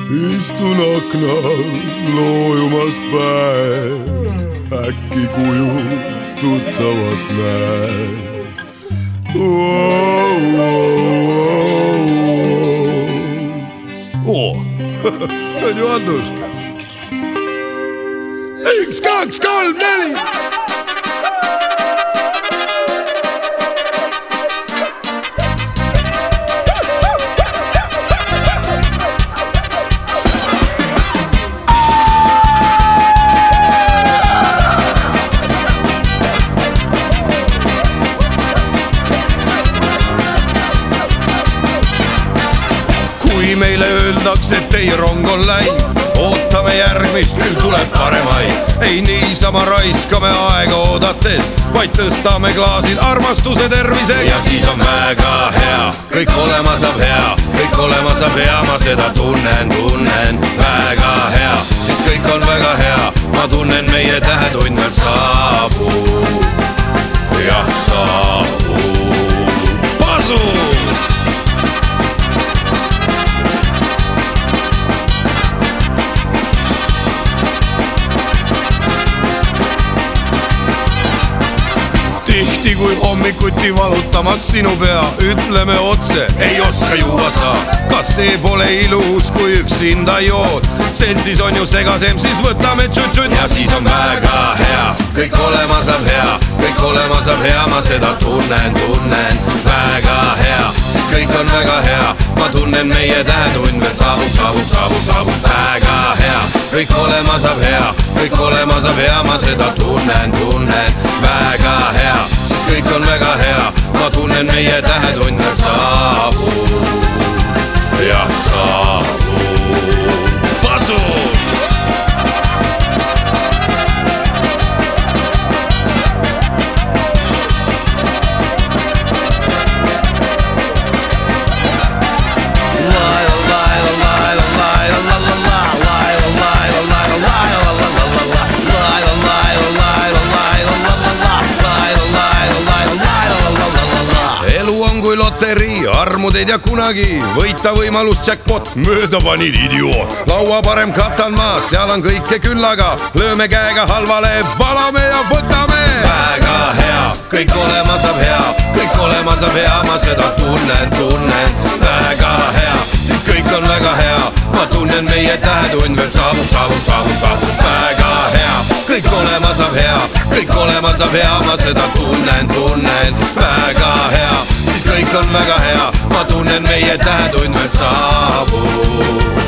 Istun aknal loojumas päev, äkki kuju tuttavat näeb. See on ju Annuska. 1, 2, 3, 4. Kui meile öeldakse, et teie rong on läinud, ootame järgmist, küll tuleb paremaid. Ei niisama raiskame aega oodates, vaid tõstame klaasid armastuse tervise. Ja siis on väga hea, kõik olema saab hea, kõik olema saab hea, ma seda tunnen, väga hea. Siis kõik on väga hea, ma tunnen meie tähetund veel saabub. Jah, saabub. Pasu! Tihti kui hommikuti valutamas sinu pea, ütleme otse, ei oska juua saa. Kas see pole ilus, kui üksinda jood? Sensis on ju segasem, siis võtame tšut-tšut. Ja siis on väga hea, kõik olema saab hea, kõik olema saab hea, ma seda tunnen, väga hea. Siis kõik on väga hea, ma tunnen meie tähetund veel saabub, väga hea. Kõik olema saab hea, kõik olema saab hea, ma seda tunnen, väga hea. Siis kõik on väga hea, ma tunnen meie tähetund veel saabub. Jah, saabub. Pasu! Kui loterii, armud ei tea kunagi, võita võimalus jackpot, mööda panid idioot. Laua parem katan ma, seal on kõike küllaga, lööme käega halvale, valame ja võtame. Väga hea, kõik olema saab hea, kõik olema saab hea, ma seda tunnen, väga hea. Siis kõik on väga hea, ma tunnen meie tähetund veel saabub, väga hea. Kõik olema saab hea, kõik olema saab hea, ma seda tunnen, väga hea. Kõik on väga hea, ma tunnen meie tähetund veel saabub.